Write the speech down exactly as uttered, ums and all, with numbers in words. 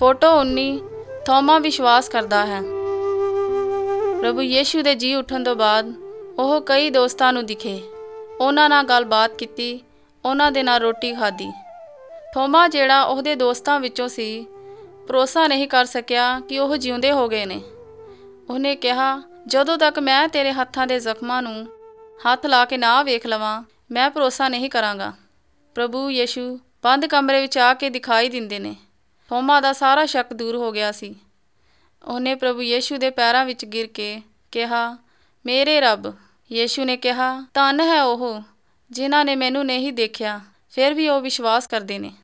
Photo ਉੱਨੀ। ਥੋਮਾ ਵਿਸ਼ਵਾਸ ਕਰਦਾ ਹੈ। ਪ੍ਰਭੂ ਯੀਸ਼ੂ ਦੇ ਜੀ ਉੱਠਣ ਤੋਂ ਬਾਅਦ ਉਹ ਕਈ ਦੋਸਤਾਂ ਨੂੰ ਦਿਖੇ। ਉਹਨਾਂ ਨਾਲ ਗੱਲਬਾਤ ਕੀਤੀ, ਉਹਨਾਂ ਦੇ ਨਾਲ ਰੋਟੀ ਖਾਧੀ। ਥੋਮਾ, ਜਿਹੜਾ ਉਹਦੇ ਦੋਸਤਾਂ ਵਿੱਚੋਂ ਸੀ, ਭਰੋਸਾ ਨਹੀਂ ਕਰ ਸਕਿਆ ਕਿ ਉਹ ਜਿਉਂਦੇ ਹੋ ਗਏ ਨੇ। ਉਹਨੇ ਕਿਹਾ, ਜਦੋਂ ਤੱਕ ਮੈਂ ਤੇਰੇ ਹੱਥਾਂ ਦੇ ਜ਼ਖਮਾਂ ਨੂੰ ਹੱਥ ਲਾ ਕੇ ਨਾ ਵੇਖ ਲਵਾਂ, ਮੈਂ ਭਰੋਸਾ ਨਹੀਂ ਕਰਾਂਗਾ। ਪ੍ਰਭੂ ਯੀਸ਼ੂ ਬੰਦ ਕਮਰੇ ਵਿੱਚ ਆ ਕੇ ਦਿਖਾਈ ਦਿੰਦੇ ਨੇ। ਥੋਮਾ ਦਾ ਸਾਰਾ ਸ਼ੱਕ ਦੂਰ ਹੋ ਗਿਆ ਸੀ। ਉਹਨੇ ਪ੍ਰਭੂ ਯੀਸ਼ੂ ਦੇ ਪੈਰਾਂ ਵਿੱਚ ਗਿਰ ਕੇ ਕਿਹਾ, ਮੇਰੇ ਰੱਬ। ਯੀਸ਼ੂ ਨੇ ਕਿਹਾ, ਧੰਨ ਹੈ ਉਹ ਜਿਨ੍ਹਾਂ ਨੇ ਮੈਨੂੰ ਨਹੀਂ ਦੇਖਿਆ, ਫਿਰ ਵੀ ਉਹ ਵਿਸ਼ਵਾਸ ਕਰਦੇ ਨੇ।